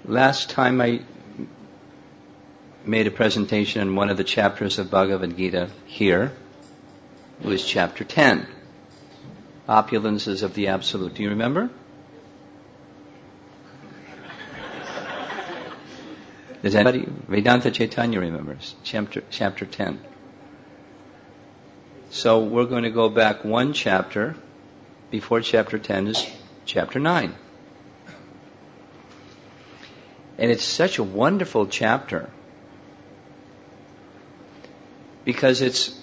Last time I made a presentation in one of the chapters of Bhagavad Gita here. It was chapter 10, Opulences of the Absolute. Do you remember? Does anybody? Vedanta Chaitanya remembers. Chapter 10. So we're going to go back one chapter. Before chapter 10 is chapter 9. And it's such a wonderful chapter because it's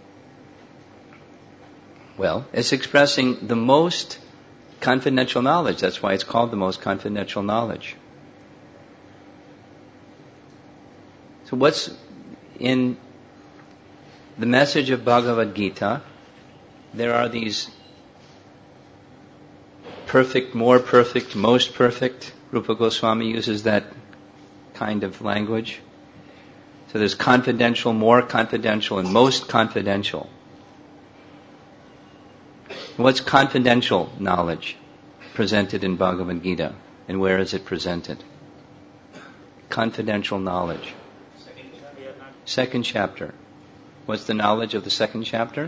expressing the most confidential knowledge. That's why it's called the most confidential knowledge. So what's in the message of Bhagavad Gita? There are these perfect, more perfect, most perfect. Rupa Goswami uses that kind of language. So there's confidential, more confidential, and most confidential. What's confidential knowledge presented in Bhagavad Gita? And where is it presented? Confidential knowledge. Second chapter. What's the knowledge of the second chapter?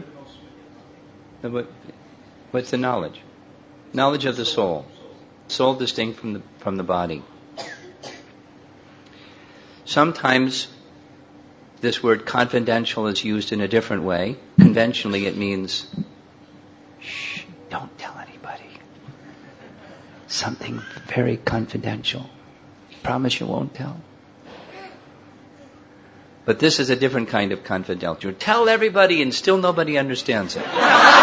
What's the knowledge? Knowledge of the soul. Soul distinct from the body. Sometimes this word confidential is used in a different way. Conventionally it means, shh, don't tell anybody. Something very confidential. Promise you won't tell. But this is a different kind of confidential. Tell everybody and still nobody understands it.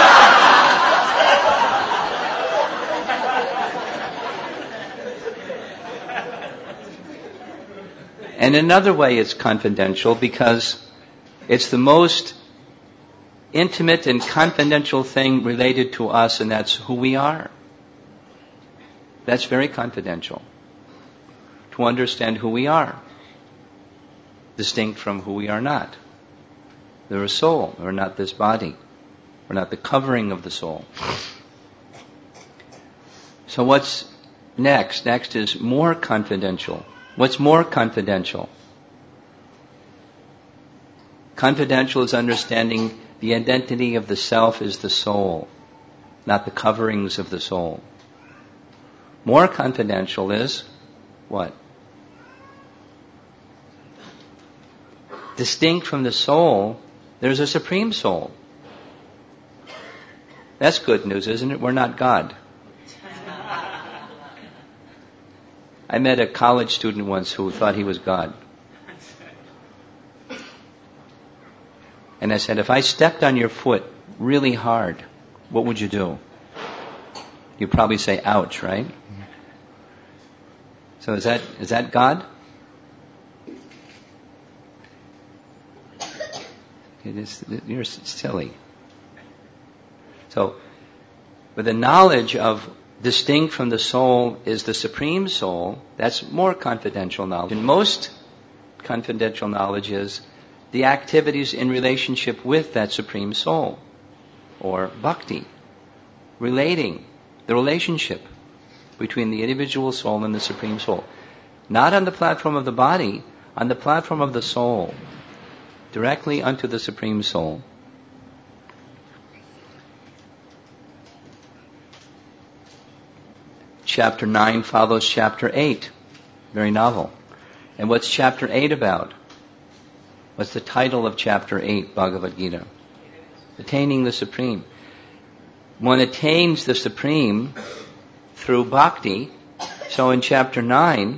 And another way it's confidential because it's the most intimate and confidential thing related to us, and that's who we are. That's very confidential. To understand who we are, distinct from who we are not. We're a soul. We're not this body. We're not the covering of the soul. So what's next? Next is more confidential. What's more confidential? Confidential is understanding the identity of the self is the soul, not the coverings of the soul. More confidential is what? Distinct from the soul, there's a supreme soul. That's good news, isn't it? We're not God. I met a college student once who thought he was God. And I said, if I stepped on your foot really hard, what would you do? You'd probably say, ouch, right? So is that God? You're silly. So, with the knowledge of distinct from the soul is the supreme soul, that's more confidential knowledge. And most confidential knowledge is the activities in relationship with that supreme soul, or bhakti, relating, the relationship between the individual soul and the supreme soul. Not on the platform of the body, on the platform of the soul, directly unto the supreme soul. Chapter 9 follows chapter 8. Very novel. And what's chapter 8 about? What's the title of chapter 8, Bhagavad Gita? Attaining the Supreme. One attains the Supreme through bhakti. So in chapter 9,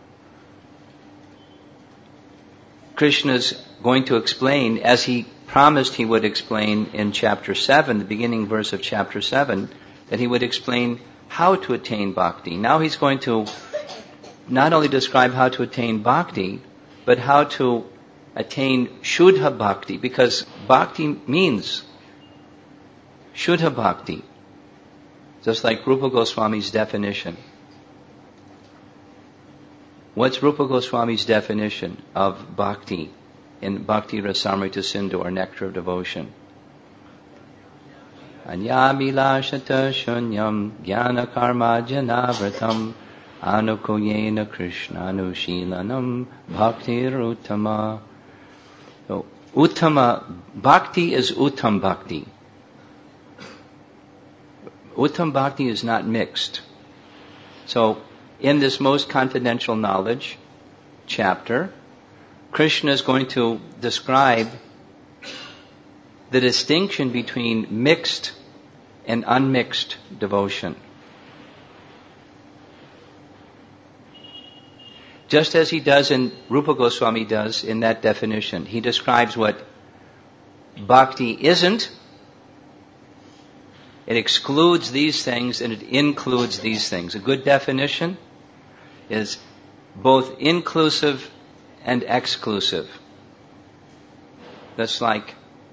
Krishna's going to explain, as he promised he would explain in chapter 7, the beginning verse of chapter 7, that he would explain how to attain bhakti. Now he's going to not only describe how to attain bhakti, but how to attain Shuddha Bhakti, because bhakti means Shuddha Bhakti, just like Rupa Goswami's definition. What's Rupa Goswami's definition of bhakti in Bhakti Rasamrita Sindhu, or Nectar of Devotion? Anyamilashata shunyam jnana karma janavratam Anukoyena Krishnanushilanam Bhaktir Uttama. So, Uttama, Bhakti is Uttam Bhakti. Uttam Bhakti is not mixed. So, in this most confidential knowledge chapter, Krishna is going to describe the distinction between mixed and unmixed devotion. Just as he does in, Rupa Goswami does in that definition. He describes what bhakti isn't. It excludes these things and it includes these things. A good definition is both inclusive and exclusive. That's like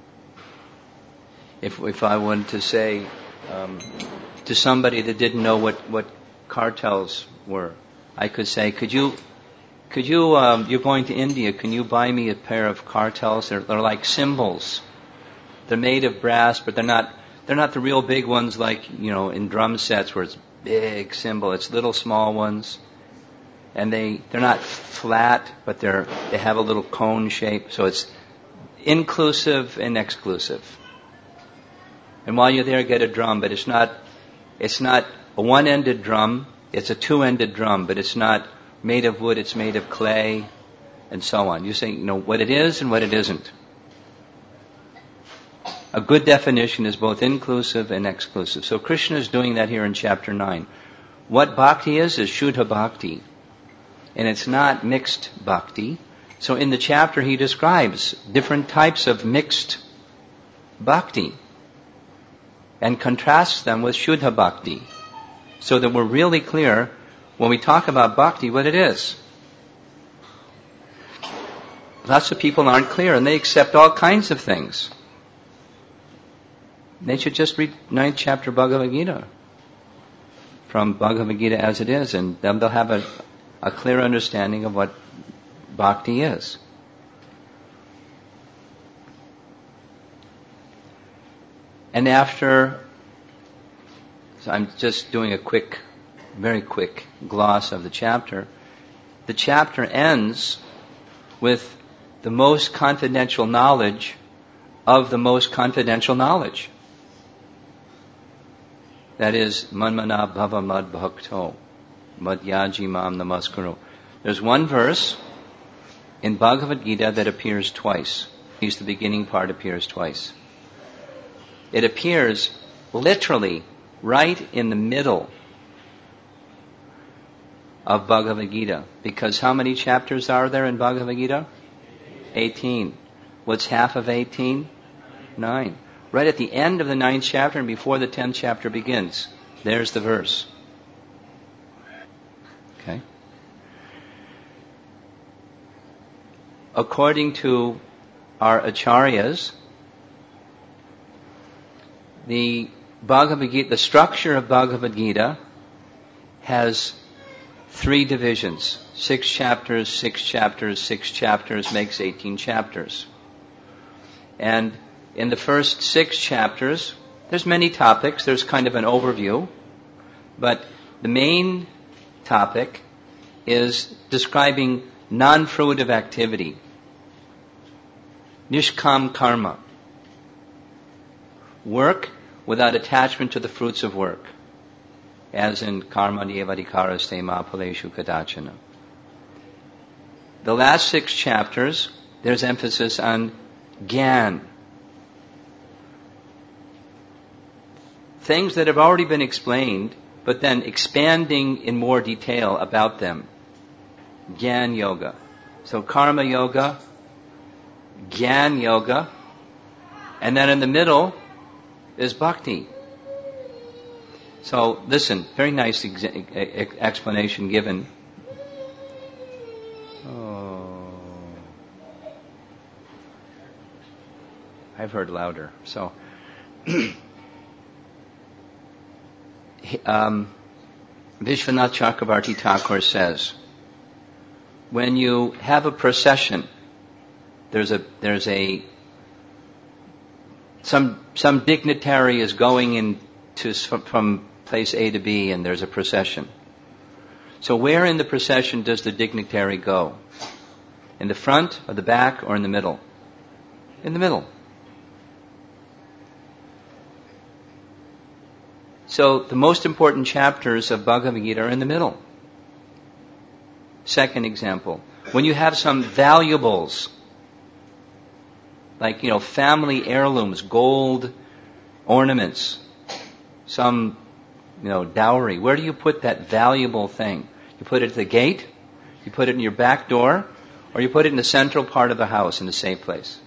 if I wanted to say to somebody that didn't know what cartels were, I could say, could you you're going to India, can you buy me a pair of cartels? They're like cymbals. They're made of brass, but they're not the real big ones like, in drum sets where it's big cymbal. It's little small ones. And they're not flat, but they have a little cone shape. So it's inclusive and exclusive. And while you're there, get a drum, but it's not a one-ended drum. It's a two-ended drum, but it's not made of wood. It's made of clay, and so on. You say, what it is and what it isn't. A good definition is both inclusive and exclusive. So Krishna is doing that here in chapter 9. What bhakti is Shuddha bhakti. And it's not mixed bhakti. So in the chapter he describes different types of mixed bhakti and contrasts them with Shuddha bhakti, so that we're really clear when we talk about bhakti what it is. Lots of people aren't clear and they accept all kinds of things. They should just read 9th chapter Bhagavad Gita from Bhagavad Gita as it is, and then they'll have a clear understanding of what bhakti is. And so I'm just doing a very quick gloss of the chapter. The chapter ends with the most confidential knowledge of the most confidential knowledge. That is, Manmana Bhava Mad Bhakto, Madhyaji Mam Namaskaro. There's one verse in Bhagavad Gita that appears twice. At least the beginning part appears twice. It appears literally right in the middle of Bhagavad Gita. Because how many chapters are there in Bhagavad Gita? 18. What's half of 18? 9. Right at the end of the 9th chapter and before the 10th chapter begins. There's the verse. Okay? According to our acharyas, the Bhagavad Gita, the structure of Bhagavad Gita has 3 divisions. 6 chapters, 6 chapters, 6 chapters makes 18 chapters. And in the first 6 chapters, there's many topics. There's kind of an overview. But the main topic is describing non-fruitive activity. Nishkam karma. Work without attachment to the fruits of work. As in karma niyavadikaraste ma phaleshu kadachana. The last 6 chapters, there's emphasis on gyan. Things that have already been explained, but then expanding in more detail about them. Gyan yoga. So karma yoga, gyan yoga, and then in the middle is bhakti. So listen, very nice explanation given. Oh, I've heard louder. So Vishwanath Chakravarti Thakur says, when you have a procession, some dignitary is going from place A to B, and there's a procession. So where in the procession does the dignitary go? In the front, or the back, or in the middle? In the middle. So the most important chapters of Bhagavad Gita are in the middle. Second example, when you have some valuables, like, family heirlooms, gold ornaments, some, dowry, where do you put that valuable thing? You put it at the gate, you put it in your back door, or you put it in the central part of the house in a safe place.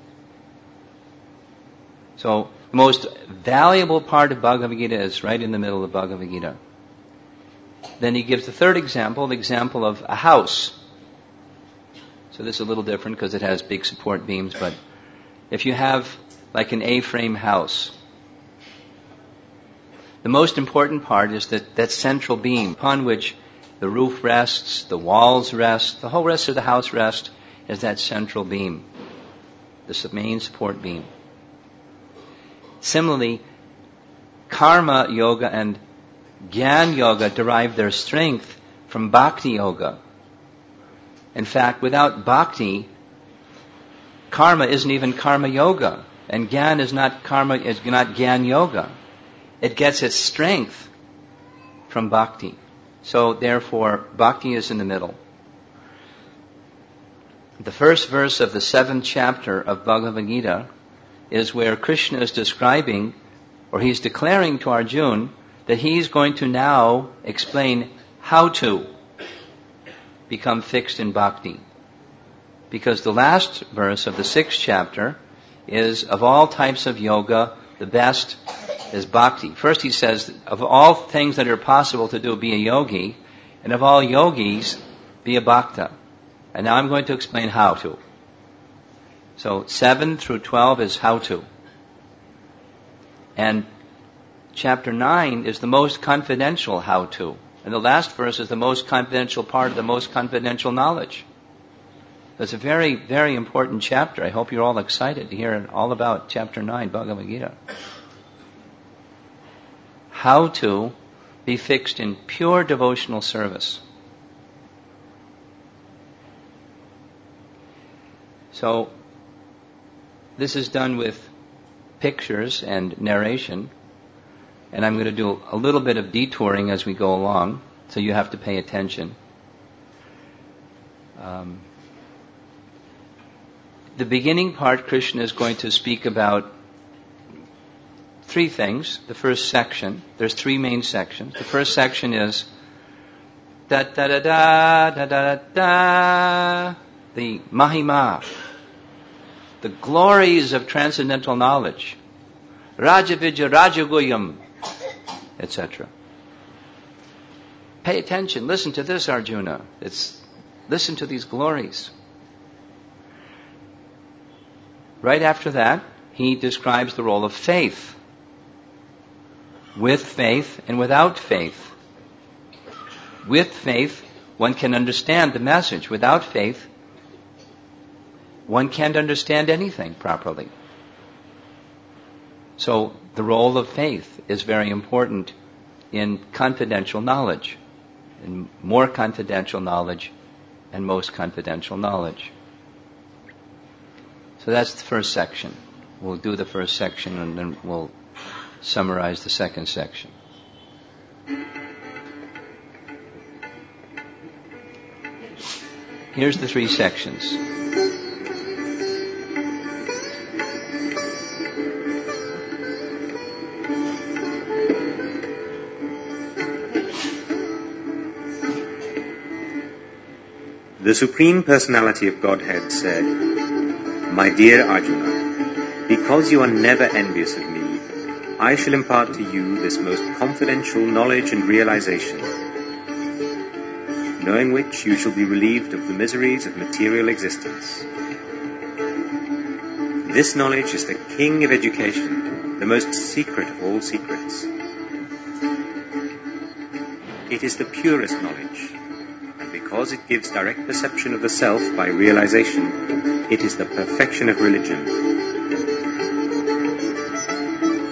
So the most valuable part of Bhagavad Gita is right in the middle of Bhagavad Gita. Then he gives the third example, the example of a house. So this is a little different because it has big support beams, but if you have like an A-frame house, the most important part is that central beam upon which the roof rests, the walls rest, the whole rest of the house rests, is that central beam, the main support beam. Similarly, karma yoga and jnana yoga derive their strength from bhakti yoga. In fact, without bhakti, karma isn't even karma yoga, and jnana is not jnana yoga. It gets its strength from bhakti. So therefore, bhakti is in the middle. The first verse of the 7th chapter of Bhagavad Gita is where Krishna is describing, or he's declaring to Arjuna, that he's going to now explain how to become fixed in bhakti. Because the last verse of the 6th chapter is, of all types of yoga, the best is bhakti. First he says, of all things that are possible to do, be a yogi, and of all yogis, be a bhakta. And now I'm going to explain how to. So 7 through 12 is how to. And chapter 9 is the most confidential how to. And the last verse is the most confidential part of the most confidential knowledge. It's a very, very important chapter. I hope you're all excited to hear all about chapter 9, Bhagavad Gita. How to be fixed in pure devotional service. So, this is done with pictures and narration, and I'm going to do a little bit of detouring as we go along, so you have to pay attention. The beginning part, Krishna is going to speak about 3 things. The first section, there's 3 main sections. The first section is da da da da da da da, the mahima, the glories of transcendental knowledge, Rajavidya Rajaguyam, etc. Pay attention. Listen to this, Arjuna. Listen to these glories. Right after that, he describes the role of faith. With faith and without faith. With faith, one can understand the message. Without faith, one can't understand anything properly. So the role of faith is very important in confidential knowledge, in more confidential knowledge and most confidential knowledge. So that's the first section. We'll do the first section and then we'll summarize the second section. Here's the 3 sections. The Supreme Personality of Godhead said, "My dear Arjuna, because you are never envious of me, I shall impart to you this most confidential knowledge and realization, knowing which you shall be relieved of the miseries of material existence. This knowledge is the king of education, the most secret of all secrets. It is the purest knowledge, and because it gives direct perception of the self by realization, it is the perfection of religion.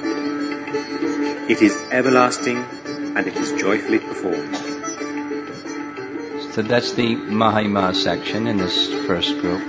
It is everlasting, and it is joyfully performed. So that's the Mahima section in this first group.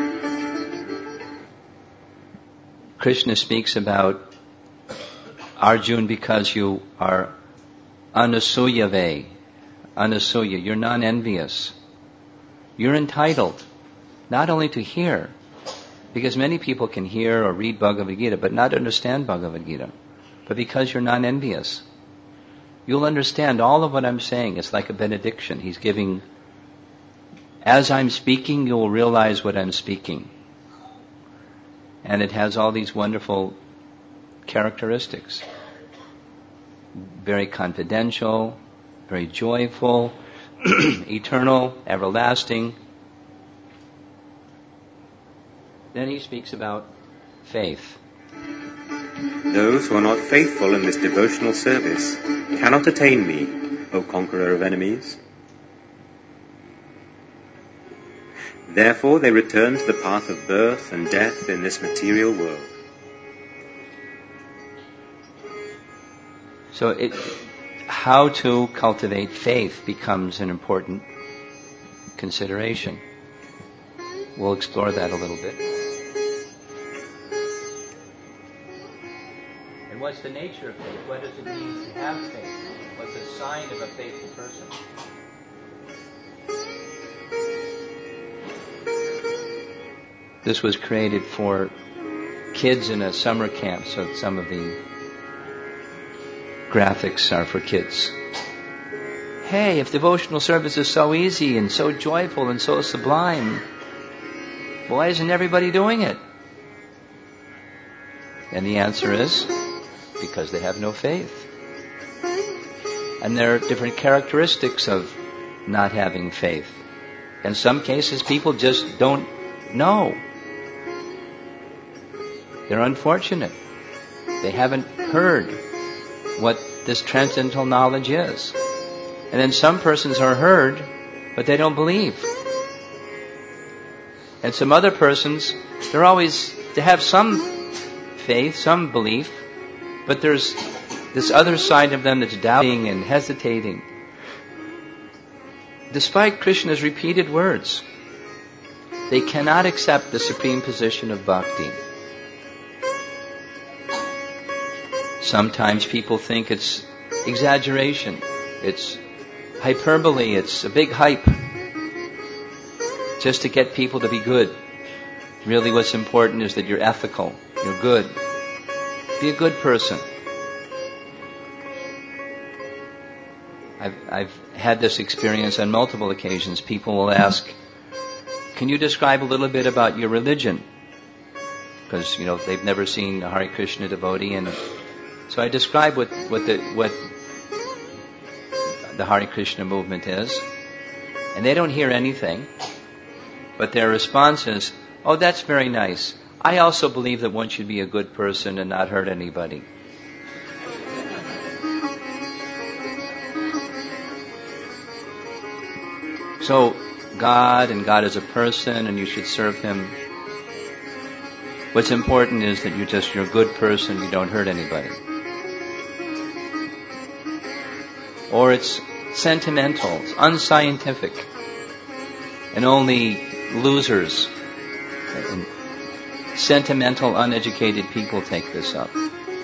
Krishna speaks about Arjun because you are anasuyave. Anasuya, you're non-envious. You're entitled not only to hear, because many people can hear or read Bhagavad Gita but not understand Bhagavad Gita, but because you're non-envious. You'll understand all of what I'm saying. It's like a benediction. He's giving, as I'm speaking, you will realize what I'm speaking. And it has all these wonderful characteristics. Very confidential, very joyful, eternal, everlasting. Then he speaks about faith. Those who are not faithful in this devotional service cannot attain me, O conqueror of enemies. Therefore they return to the path of birth and death in this material world. So how to cultivate faith becomes an important consideration. We'll explore that a little bit. And what's the nature of faith? What does it mean to have faith? What's a sign of a faithful person? This was created for kids in a summer camp, so some of the graphics are for kids. Hey, if devotional service is so easy and so joyful and so sublime, why isn't everybody doing it? And the answer is, because they have no faith. And there are different characteristics of not having faith. In some cases, people just don't know. They're unfortunate. They haven't heard what this transcendental knowledge is. And then some persons are heard, but they don't believe. And some other persons, they have some faith, some belief, but there's this other side of them that's doubting and hesitating. Despite Krishna's repeated words, they cannot accept the supreme position of bhakti. Sometimes people think it's exaggeration, it's hyperbole, it's a big hype, just to get people to be good. Really what's important is that you're ethical, you're good. Be a good person. I've had this experience on multiple occasions. People will ask, can you describe a little bit about your religion? Because, they've never seen a Hare Krishna devotee, and so I describe what the Hare Krishna movement is, and they don't hear anything, but their response is, oh, that's very nice. I also believe that one should be a good person and not hurt anybody. So, God is a person, and you should serve Him. What's important is that you're a good person, you don't hurt anybody. Or it's sentimental, it's unscientific, and only losers and sentimental, uneducated people take this up.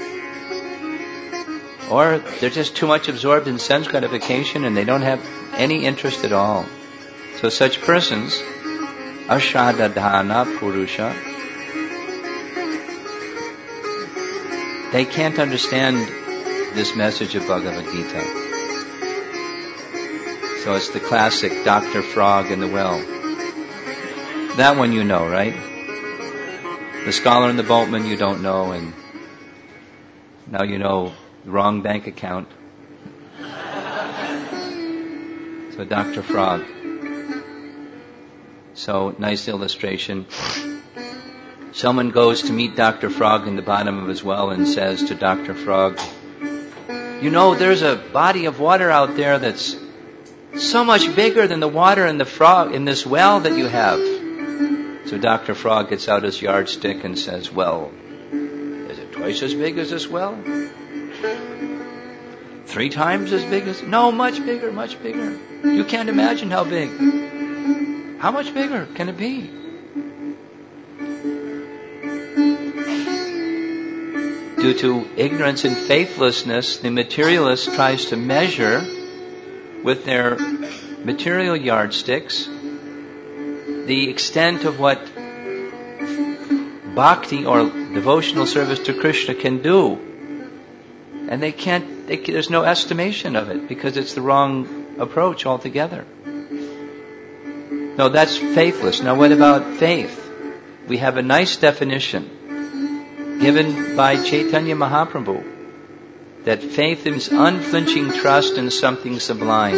Or they're just too much absorbed in sense gratification and they don't have any interest at all. So such persons, ashadadhana purusha, they can't understand this message of Bhagavad Gita. So it's the classic Dr. Frog in the Well. That one you know, right? The scholar and the boatman you don't know, and now you know the wrong bank account. So Dr. Frog. So, nice illustration. Someone goes to meet Dr. Frog in the bottom of his well and says to Dr. Frog, there's a body of water out there that's so much bigger than the water in this well that you have. So Dr. Frog gets out his yardstick and says, well, is it twice as big as this well? 3 times as big as... No, much bigger, much bigger. You can't imagine how big. How much bigger can it be? Due to ignorance and faithlessness, the materialist tries to measure with their material yardsticks the extent of what bhakti or devotional service to Krishna can do. And there's no estimation of it because it's the wrong approach altogether. No, that's faithless. Now what about faith? We have a nice definition given by Chaitanya Mahaprabhu, that faith is unflinching trust in something sublime.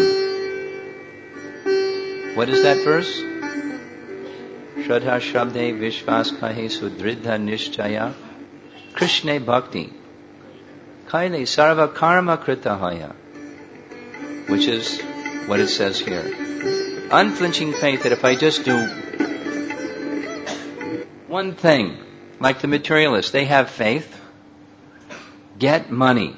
What is that verse? Shraddha Shabde Vishwas Kahe Sudridha Nishchaya Krishna Bhakti Kaile Sarva Karma Kritahaya, which is what it says here. Unflinching faith that if I just do one thing, like the materialists, they have faith. Get money.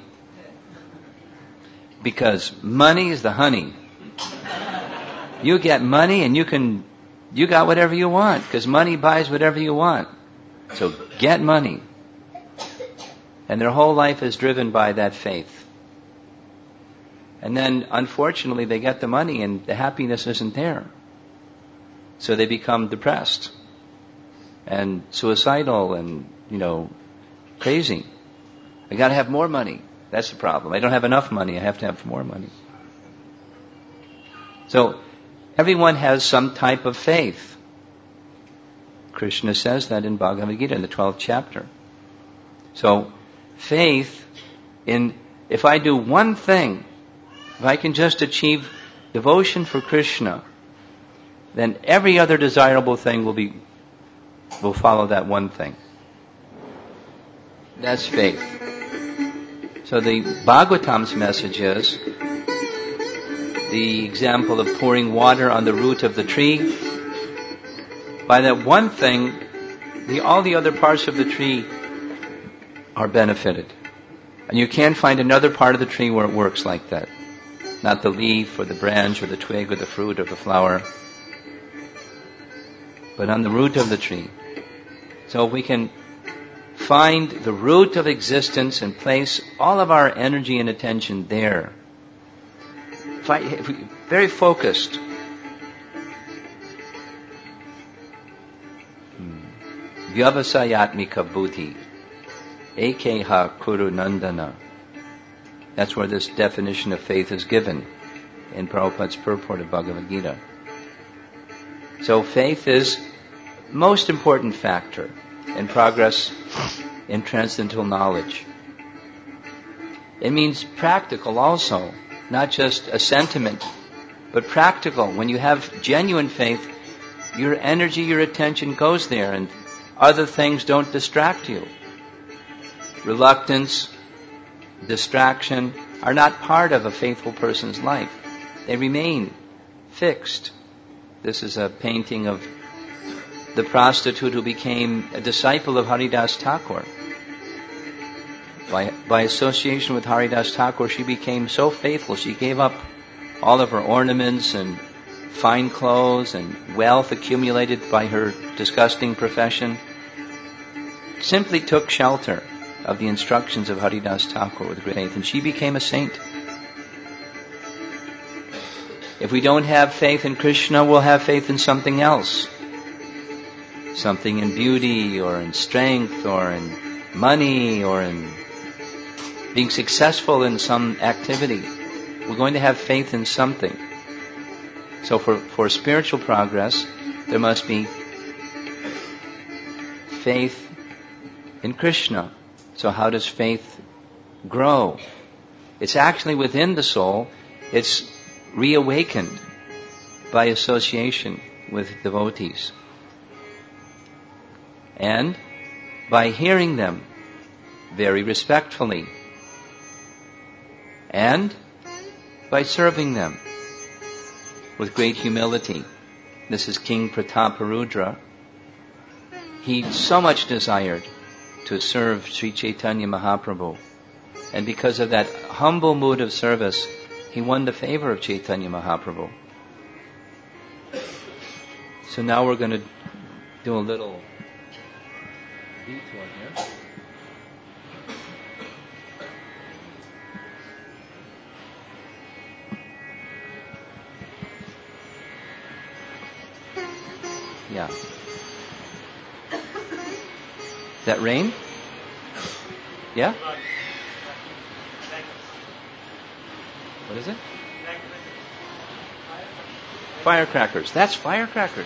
Because money is the honey. You get money and you got whatever you want, because money buys whatever you want. So get money. And their whole life is driven by that faith. And then, unfortunately, they get the money and the happiness isn't there. So they become depressed and suicidal and, crazy. I got to have more money. That's the problem. I don't have enough money. I have to have more money. So everyone has some type of faith. Krishna says that in Bhagavad Gita in the 12th chapter. So faith if I do one thing, if I can just achieve devotion for Krishna, then every other desirable thing will follow that one thing. That's faith. So the Bhagavatam's message is the example of pouring water on the root of the tree. By that one thing, all the other parts of the tree are benefited. And you can't find another part of the tree where it works like that. Not the leaf or the branch or the twig or the fruit or the flower, but on the root of the tree. So we can find the root of existence and place all of our energy and attention there. If we very focused. Vyavasayatmika buddhi. Ekeha kuru nandana. That's where this definition of faith is given in Prabhupada's purport of Bhagavad Gita. So faith is most important factor in progress in transcendental knowledge. It means practical also, not just a sentiment, but practical. When you have genuine faith, your energy, your attention goes there and other things don't distract you. Reluctance, distraction are not part of a faithful person's life. They remain fixed. This is a painting of the prostitute who became a disciple of Haridas Thakur. By association with Haridas Thakur, she became so faithful. She gave up all of her ornaments and fine clothes and wealth accumulated by her disgusting profession. Simply took shelter of the instructions of Haridas Thakur with great faith, and she became a saint. If we don't have faith in Krishna, we'll have faith in something else. Something in beauty or in strength or in money or in being successful in some activity. We're going to have faith in something. So for spiritual progress, there must be faith in Krishna. So how does faith grow? It's actually within the soul. It's reawakened by association with devotees. And by hearing them very respectfully. And by serving them with great humility. This is King Prataparudra. He so much desired to serve Sri Chaitanya Mahaprabhu. And because of that humble mood of service, he won the favor of Chaitanya Mahaprabhu. So now we're going to do a little detour here. Yeah. That rain? Yeah? What is it? Firecrackers. That's firecrackers.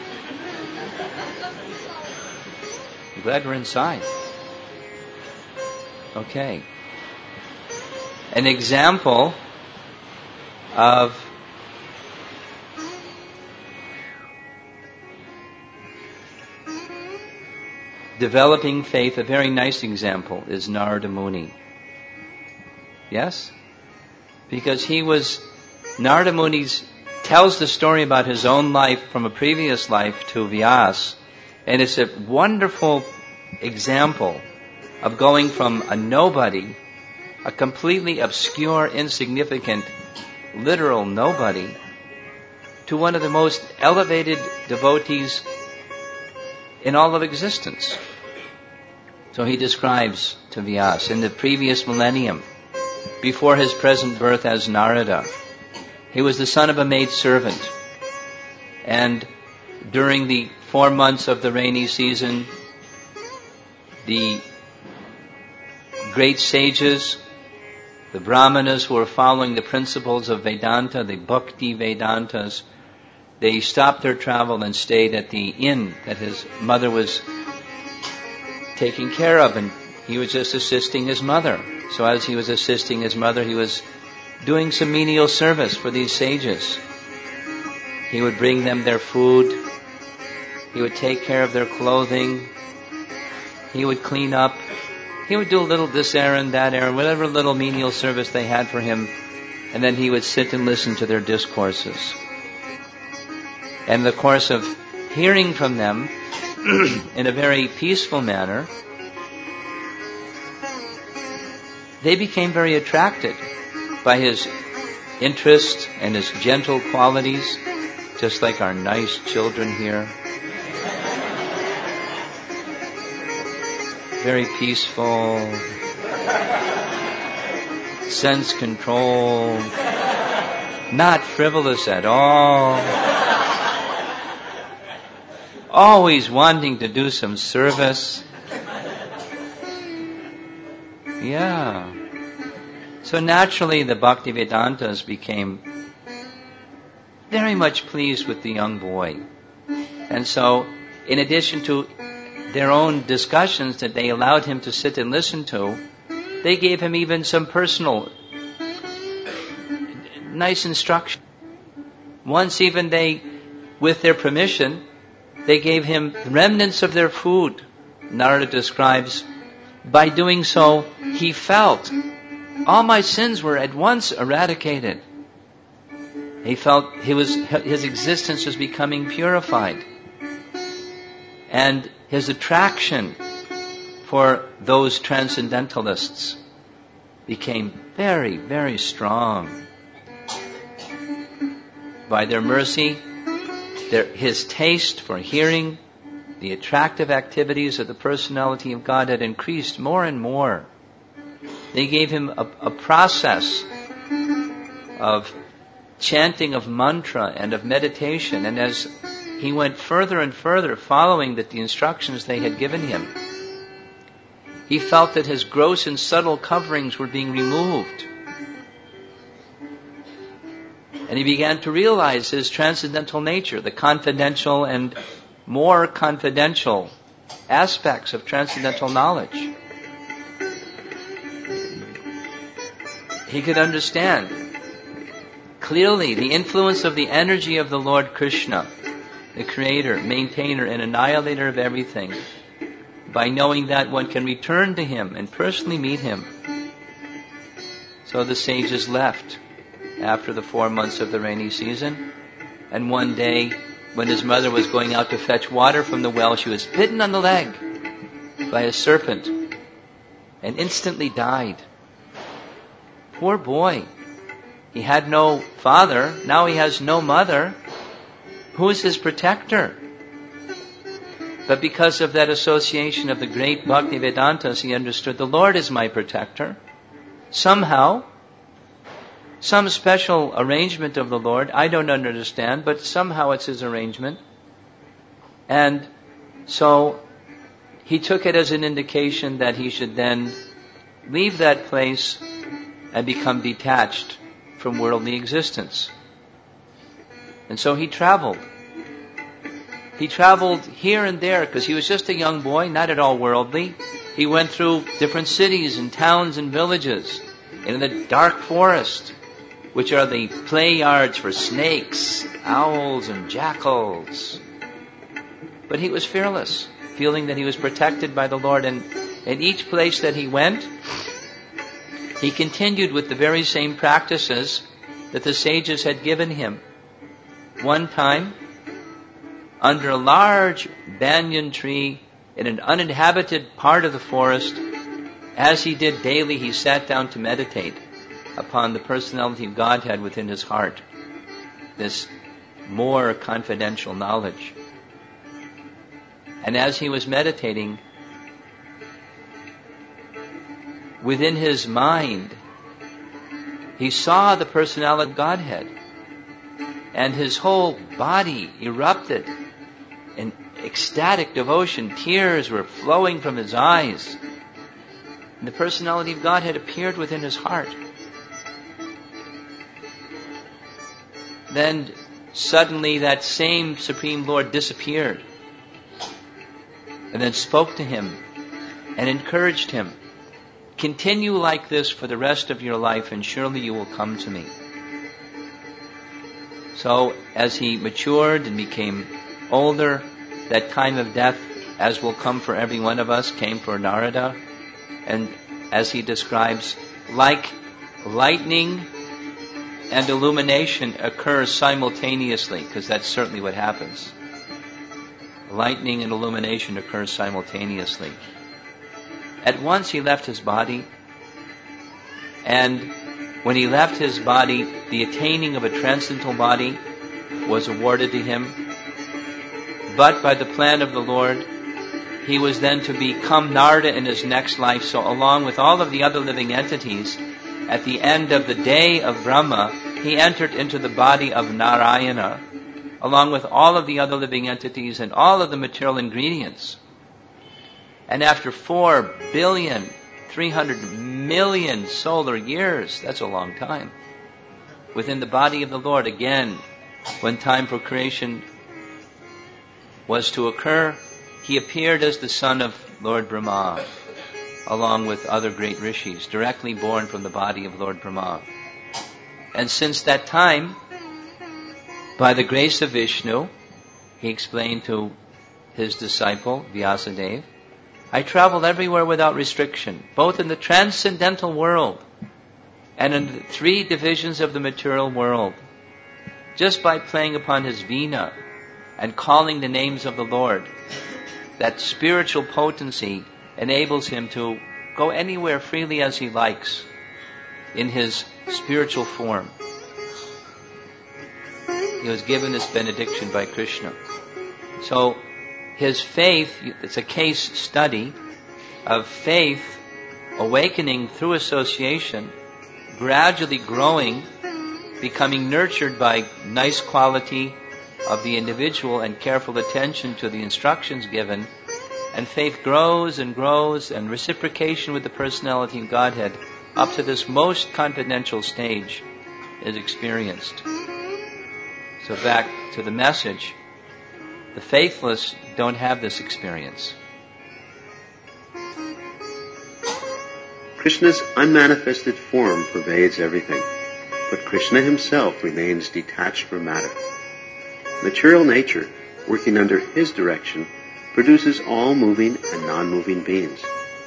I'm glad we're inside. Okay. An example of developing faith, a very nice example, is Narada Muni. Yes? Because Narada Muni tells the story about his own life from a previous life to Vyas, and it's a wonderful example of going from a nobody, a completely obscure, insignificant, literal nobody, to one of the most elevated devotees in all of existence. So he describes to Vyas, in the previous millennium, before his present birth as Narada, he was the son of a maidservant. And during the 4 months of the rainy season, the great sages, the Brahmanas who were following the principles of Vedanta, the Bhakti Vedantas, they stopped their travel and stayed at the inn that his mother was taking care of, and he was just assisting his mother. So as he was assisting his mother, he was doing some menial service for these sages. He would bring them their food. He would take care of their clothing. He would clean up. He would do a little this errand, that errand, whatever little menial service they had for him, and then he would sit and listen to their discourses. And in the course of hearing from them in a very peaceful manner, they became very attracted by his interest and his gentle qualities, just like our nice children here. Very peaceful, sense control, not frivolous at all, always wanting to do some service. Yeah. So naturally the Bhakti Vedantas became very much pleased with the young boy. And so, in addition to their own discussions that they allowed him to sit and listen to, they gave him even some personal, nice instruction. Once even they, with their permission, they gave him remnants of their food. Narada describes, by doing so, he felt all my sins were at once eradicated. He felt his existence was becoming purified. And his attraction for those transcendentalists became very, very strong. By their mercy, his taste for hearing the attractive activities of the personality of God had increased more and more. They gave him a process of chanting of mantra and of meditation, and as he went further and further following the instructions they had given him, he felt that his gross and subtle coverings were being removed. And he began to realize his transcendental nature, the confidential and more confidential aspects of transcendental knowledge. He could understand clearly the influence of the energy of the Lord Krishna, the creator, maintainer, and annihilator of everything. By knowing that, one can return to him and personally meet him. So the sages left after the 4 months of the rainy season, and one day, when his mother was going out to fetch water from the well, she was bitten on the leg by a serpent and instantly died. Poor boy. He had no father. Now he has no mother. Who is his protector? But because of that association of the great Bhaktivedantas, he understood the Lord is my protector. Somehow, some special arrangement of the Lord, I don't understand, but somehow it's his arrangement. And so he took it as an indication that he should then leave that place and become detached from worldly existence. And so he traveled. He traveled here and there because he was just a young boy, not at all worldly. He went through different cities and towns and villages in the dark forest, which are the play yards for snakes, owls, and jackals. But he was fearless, feeling that he was protected by the Lord. And in each place that he went, he continued with the very same practices that the sages had given him. One time, under a large banyan tree in an uninhabited part of the forest, as he did daily, he sat down to meditate upon the personality of Godhead within his heart, this more confidential knowledge. And as he was meditating, within his mind, he saw the personality of Godhead, and his whole body erupted in ecstatic devotion. Tears were flowing from his eyes. And the personality of Godhead appeared within his heart. Then suddenly that same Supreme Lord disappeared and then spoke to him and encouraged him. Continue like this for the rest of your life and surely you will come to me. So as he matured and became older, that time of death, as will come for every one of us, came for Narada. And as he describes, like lightning and illumination occurs simultaneously, because that's certainly what happens. Lightning and illumination occurs simultaneously. At once he left his body, and when he left his body, the attaining of a transcendental body was awarded to him. But by the plan of the Lord, he was then to become Narada in his next life. So along with all of the other living entities, at the end of the day of Brahma, he entered into the body of Narayana, along with all of the other living entities and all of the material ingredients. And after 4,300,000,000 solar years, that's a long time, within the body of the Lord, again, when time for creation was to occur, he appeared as the son of Lord Brahma, along with other great rishis, directly born from the body of Lord Brahma. And since that time, by the grace of Vishnu, he explained to his disciple, Vyasadeva, I travel everywhere without restriction, both in the transcendental world and in the three divisions of the material world, just by playing upon his veena and calling the names of the Lord. That spiritual potency enables him to go anywhere freely as he likes in his spiritual form. He was given this benediction by Krishna. So his faith, it's a case study of faith awakening through association, gradually growing, becoming nurtured by nice quality of the individual and careful attention to the instructions given, and faith grows and grows, and reciprocation with the personality of Godhead up to this most confidential stage is experienced. So back to the message, the faithless don't have this experience. Krishna's unmanifested form pervades everything, but Krishna himself remains detached from matter. Material nature, working under his direction, produces all moving and non-moving beings.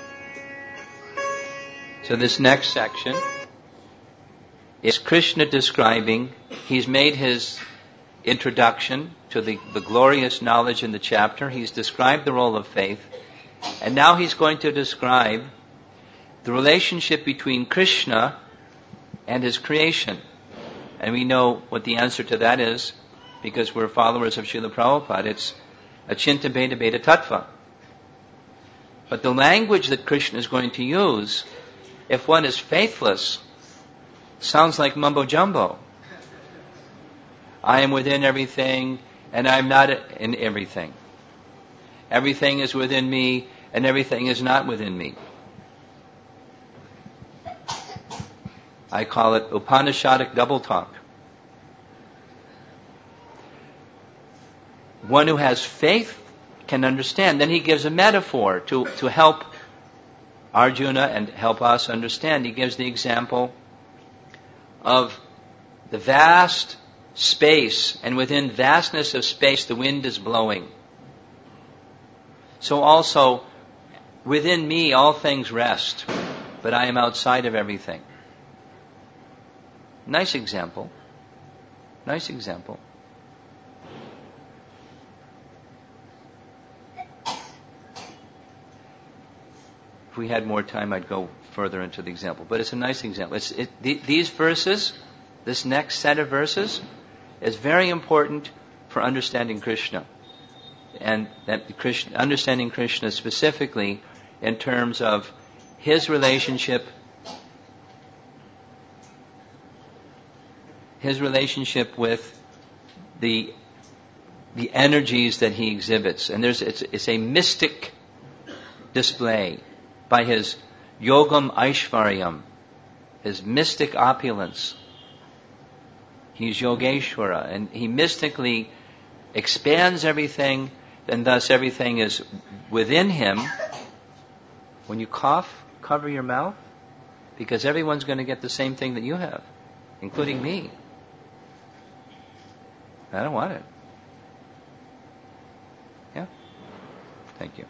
So this next section is Krishna describing, he's made his introduction to the glorious knowledge in the chapter. He's described the role of faith. And now he's going to describe the relationship between Krishna and his creation. And we know what the answer to that is, because we're followers of Srila Prabhupada. It's Achinta Bheda Bheda Tattva. But the language that Krishna is going to use, if one is faithless, sounds like mumbo jumbo. I am within everything, and I'm not in everything. Everything is within me, and everything is not within me. I call it Upanishadic double talk. One who has faith can understand. Then he gives a metaphor to help Arjuna and help us understand. He gives the example of the vast space, and within vastness of space the wind is blowing. So also, within me all things rest, but I am outside of everything. Nice example. Nice example. If we had more time, I'd go further into the example. But it's a nice example. These verses, this next set of verses, is very important for understanding Krishna. And understanding Krishna specifically in terms of his relationship with the energies that he exhibits. And it's a mystic display by his yogam aishvaryam, his mystic opulence. He's Yogeshwara, and he mystically expands everything, and thus everything is within him. When you cough, cover your mouth, because everyone's going to get the same thing that you have, including me. I don't want it. Yeah? Thank you.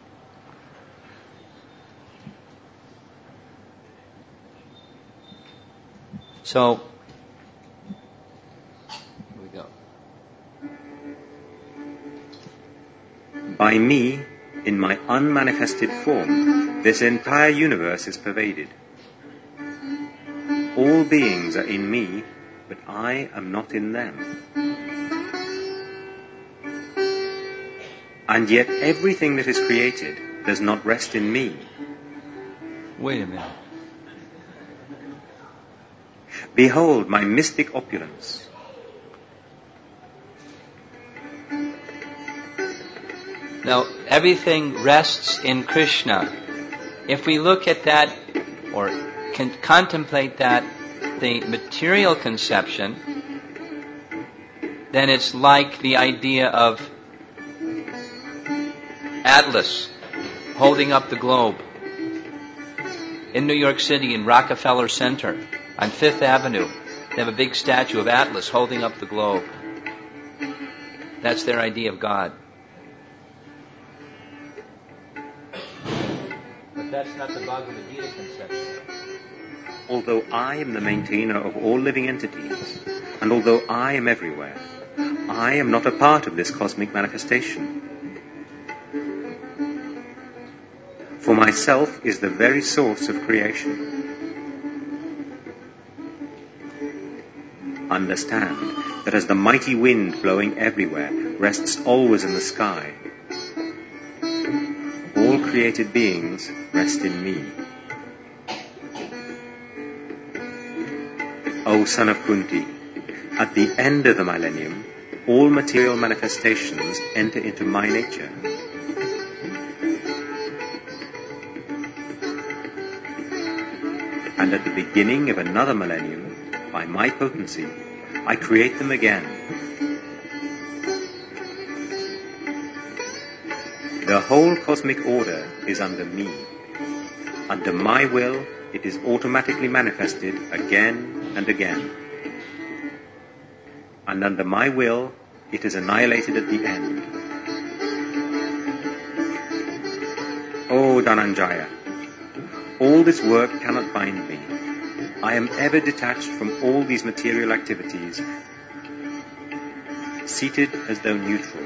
So, here we go. By me, in my unmanifested form, this entire universe is pervaded. All beings are in me, but I am not in them. And yet everything that is created does not rest in me. Wait a minute. Behold my mystic opulence. Now, everything rests in Krishna. If we look at that, or can contemplate that, the material conception, then it's like the idea of Atlas holding up the globe. In New York City, in Rockefeller Center, on Fifth Avenue, they have a big statue of Atlas holding up the globe. That's their idea of God. But that's not the Bhagavad Gita conception. Although I am the maintainer of all living entities, and although I am everywhere, I am not a part of this cosmic manifestation. For myself is the very source of creation. Understand that as the mighty wind blowing everywhere rests always in the sky, all created beings rest in me. O son of Kunti, at the end of the millennium, all material manifestations enter into my nature. And at the beginning of another millennium, by my potency, I create them again. The whole cosmic order is under me. Under my will, it is automatically manifested again and again. And under my will, it is annihilated at the end. O Dhananjaya, all this work cannot bind me. I am ever detached from all these material activities, seated as though neutral.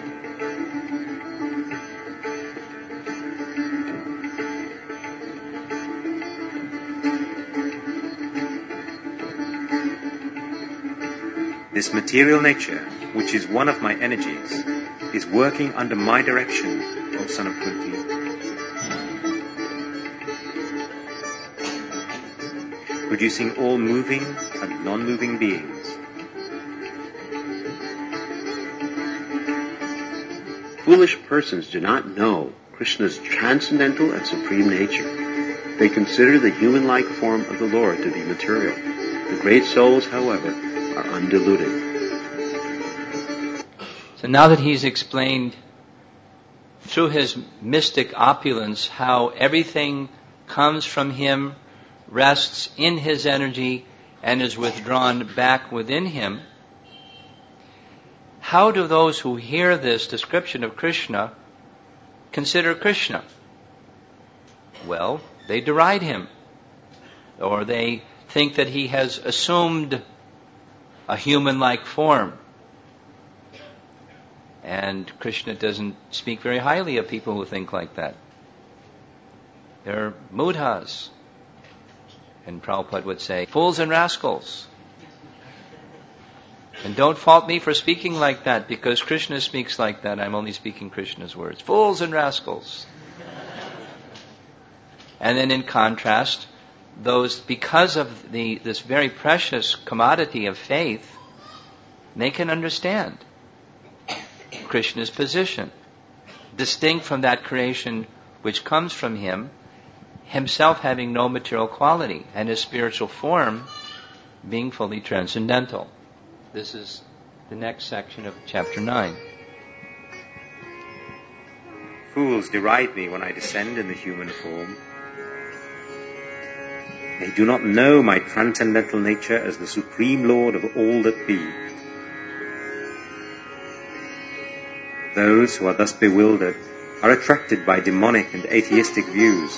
This material nature, which is one of my energies, is working under my direction, O son of Kunti. Producing all moving and non-moving beings. Foolish persons do not know Krishna's transcendental and supreme nature. They consider the human-like form of the Lord to be material. The great souls, however, are undiluted. So now that he's explained through his mystic opulence how everything comes from him, rests in his energy, and is withdrawn back within him, how do those who hear this description of Krishna consider Krishna? Well, they deride him, or they think that he has assumed a human-like form. And Krishna doesn't speak very highly of people who think like that. They're mudhas. And Prabhupada would say, fools and rascals. And don't fault me for speaking like that, because Krishna speaks like that. I'm only speaking Krishna's words. Fools and rascals. And then in contrast, those, because of this very precious commodity of faith, they can understand Krishna's position, distinct from that creation which comes from him, himself having no material quality, and his spiritual form being fully transcendental. This is the next section of chapter 9. Fools deride me when I descend in the human form. They do not know my transcendental nature as the Supreme Lord of all that be. Those who are thus bewildered are attracted by demonic and atheistic views.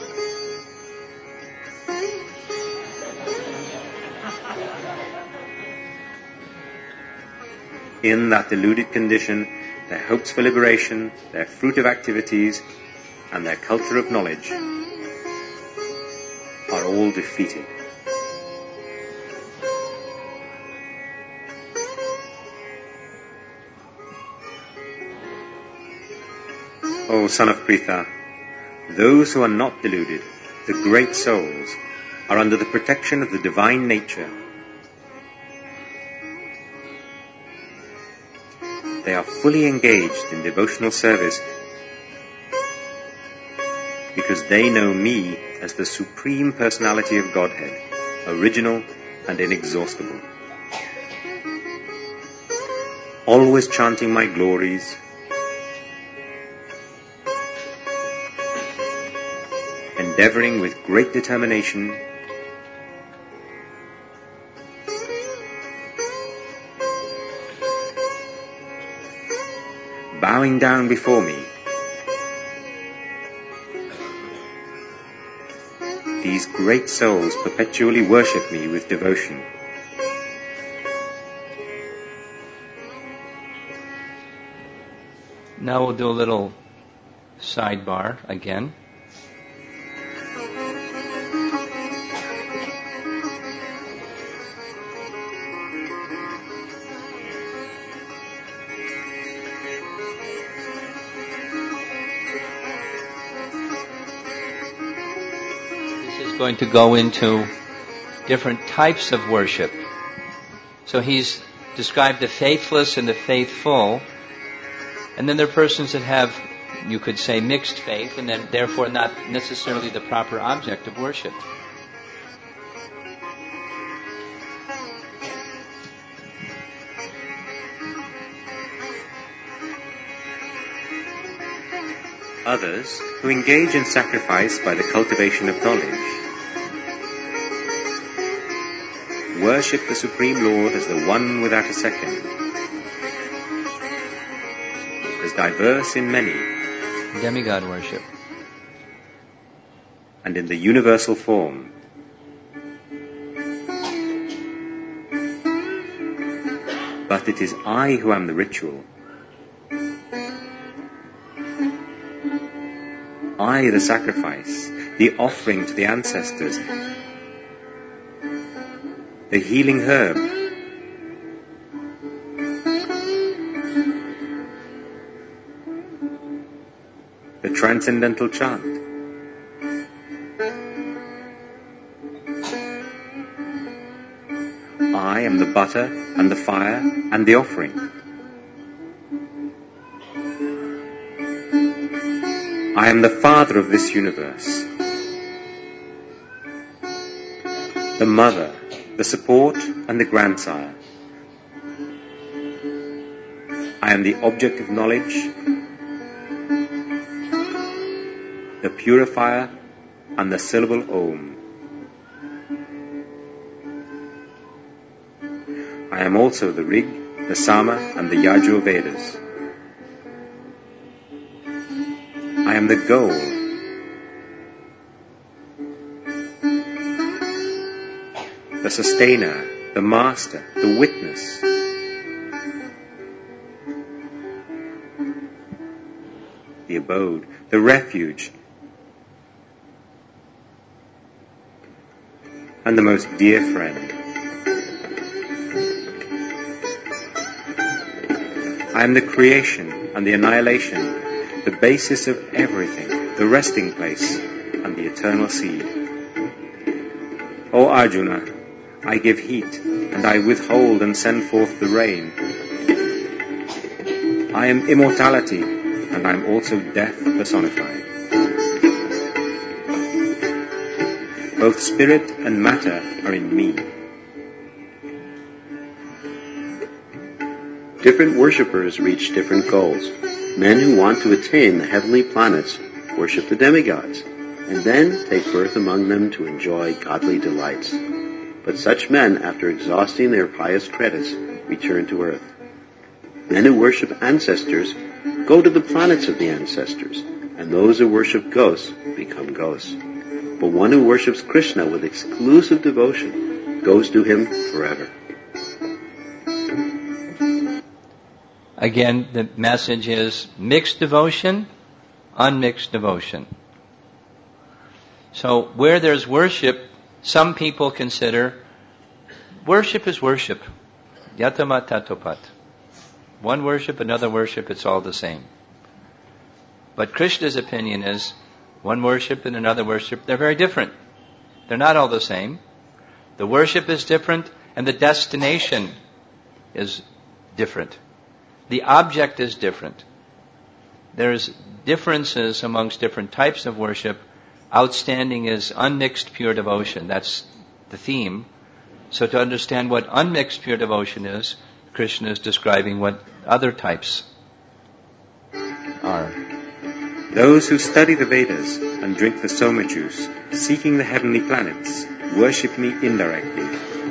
In that deluded condition, their hopes for liberation, their fruit of activities, and their culture of knowledge are all defeated. O son of Pritha, those who are not deluded, the great souls, are under the protection of the divine nature. They are fully engaged in devotional service because they know me as the Supreme Personality of Godhead, original and inexhaustible. Always chanting my glories, endeavoring with great determination bowing down before me. These great souls perpetually worship me with devotion. Now we'll do a little sidebar again. Going to go into different types of worship. So he's described the faithless and the faithful, and then there are persons that have, you could say, mixed faith, and then therefore not necessarily the proper object of worship. Others who engage in sacrifice by the cultivation of knowledge worship the Supreme Lord as the one without a second, as diverse in many, demigod worship, and in the universal form. But it is I who am the ritual. I, the sacrifice, the offering to the ancestors, the healing herb, the transcendental chant. I am the butter and the fire and the offering. I am the father of this universe, the mother, the support and the grandsire. I am the object of knowledge, the purifier and the syllable Om. I am also the Rig, the Sama and the Yajur Vedas. I am the goal. The sustainer, the master, the witness. The abode, the refuge, and the most dear friend. I am the creation and the annihilation, the basis of everything, the resting place and the eternal seed. O Arjuna, I give heat and I withhold and send forth the rain. I am immortality and I am also death personified. Both spirit and matter are in me. Different worshippers reach different goals. Men who want to attain the heavenly planets worship the demigods, and then take birth among them to enjoy godly delights. But such men, after exhausting their pious credits, return to earth. Men who worship ancestors go to the planets of the ancestors, and those who worship ghosts become ghosts. But one who worships Krishna with exclusive devotion goes to him forever. Again, the message is mixed devotion, unmixed devotion. So where there's worship, some people consider worship is worship. Yatamat tatopat. One worship, another worship, it's all the same. But Krishna's opinion is one worship and another worship, they're very different. They're not all the same. The worship is different and the destination is different. The object is different. There's differences amongst different types of worship. Outstanding is unmixed pure devotion. That's the theme. So to understand what unmixed pure devotion is, Krishna is describing what other types are. Those who study the Vedas and drink the Soma juice, seeking the heavenly planets, worship me indirectly.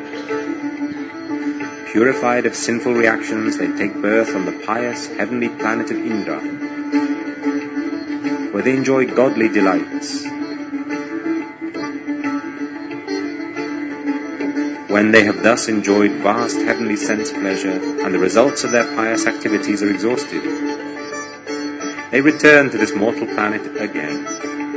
Purified of sinful reactions, they take birth on the pious heavenly planet of Indra, where they enjoy godly delights. When they have thus enjoyed vast heavenly sense pleasure and the results of their pious activities are exhausted, they return to this mortal planet again.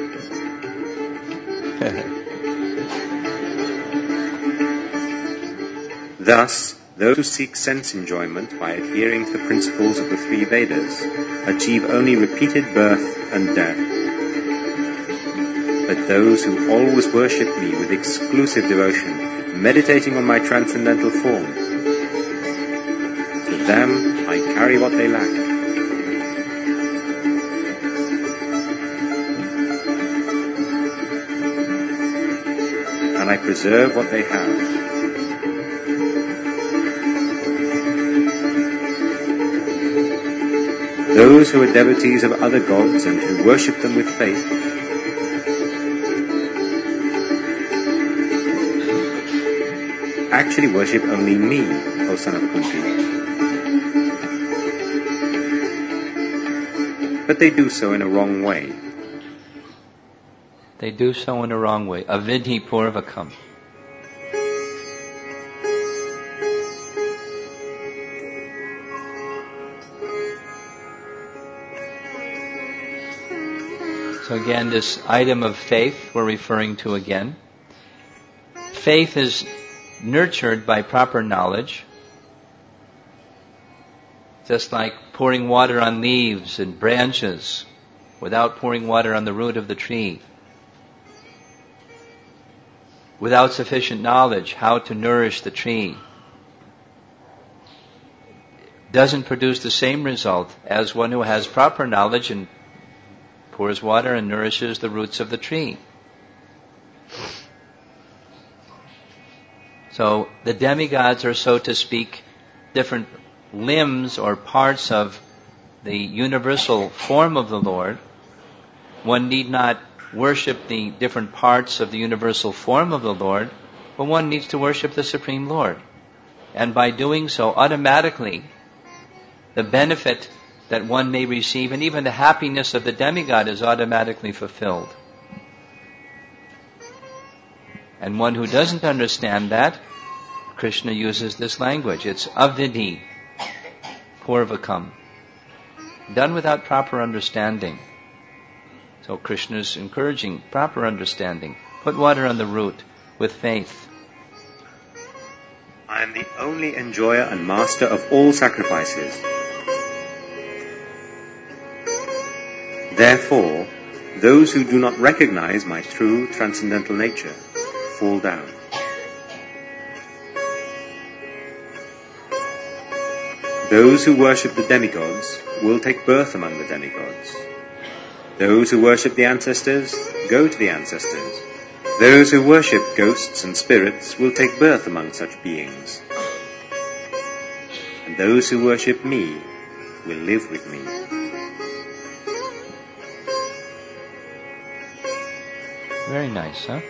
Thus, those who seek sense enjoyment by adhering to the principles of the three Vedas achieve only repeated birth and death. But those who always worship me with exclusive devotion, meditating on my transcendental form, to them I carry what they lack. And I preserve what they have. Those who are devotees of other gods and who worship them with faith actually worship only me, O son of Kunti. But they do so in a wrong way. They do so in a wrong way. Avidhi purvakam. So again, this item of faith we're referring to again. Faith is nurtured by proper knowledge, just like pouring water on leaves and branches. without pouring water on the root of the tree, without sufficient knowledge how to nourish the tree, doesn't produce the same result as one who has proper knowledge and pours water and nourishes the roots of the tree. So the demigods are, so to speak, different limbs or parts of the universal form of the Lord. One need not worship the different parts of the universal form of the Lord, but one needs to worship the Supreme Lord. And by doing so, automatically, the benefit that one may receive and even the happiness of the demigod is automatically fulfilled. And one who doesn't understand that, Krishna uses this language. It's avidhi, purvakam, done without proper understanding. So Krishna is encouraging proper understanding. Put water on the root with faith. I am the only enjoyer and master of all sacrifices. Therefore, those who do not recognize my true transcendental nature fall down. Those who worship the demigods will take birth among the demigods. Those who worship the ancestors go to the ancestors. Those who worship ghosts and spirits will take birth among such beings. And those who worship me will live with me. Very nice, huh?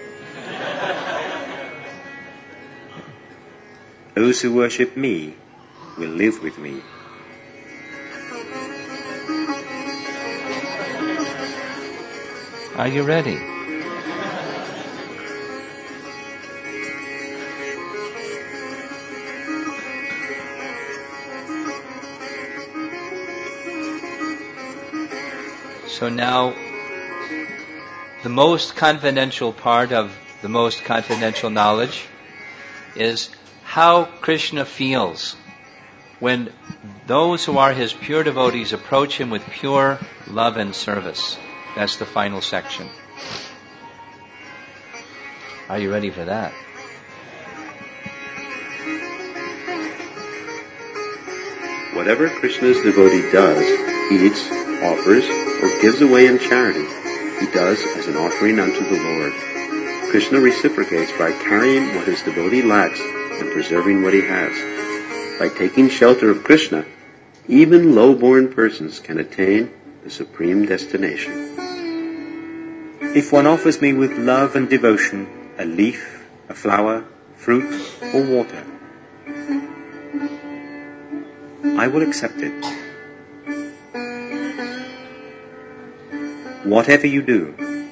Those who worship me will live with me. Are you ready? So now, the most confidential part of the most confidential knowledge is how Krishna feels when those who are his pure devotees approach him with pure love and service. That's the final section. Are you ready for that? Whatever Krishna's devotee does, eats, offers, or gives away in charity, he does as an offering unto the Lord. Krishna reciprocates by carrying what his devotee lacks and preserving what he has. By taking shelter of Krishna, even low-born persons can attain the supreme destination. If one offers me with love and devotion a leaf, a flower, fruit, or water, I will accept it. Whatever you do,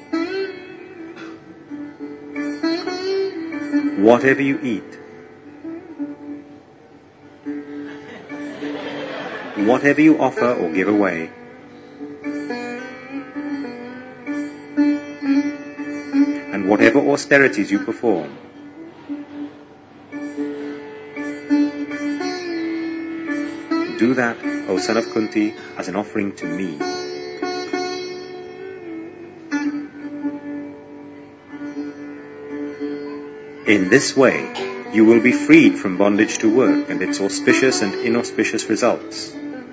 whatever you eat, whatever you offer or give away, and whatever austerities you perform, do that, O son of Kunti, as an offering to me. In this way, you will be freed from bondage to work and its auspicious and inauspicious results.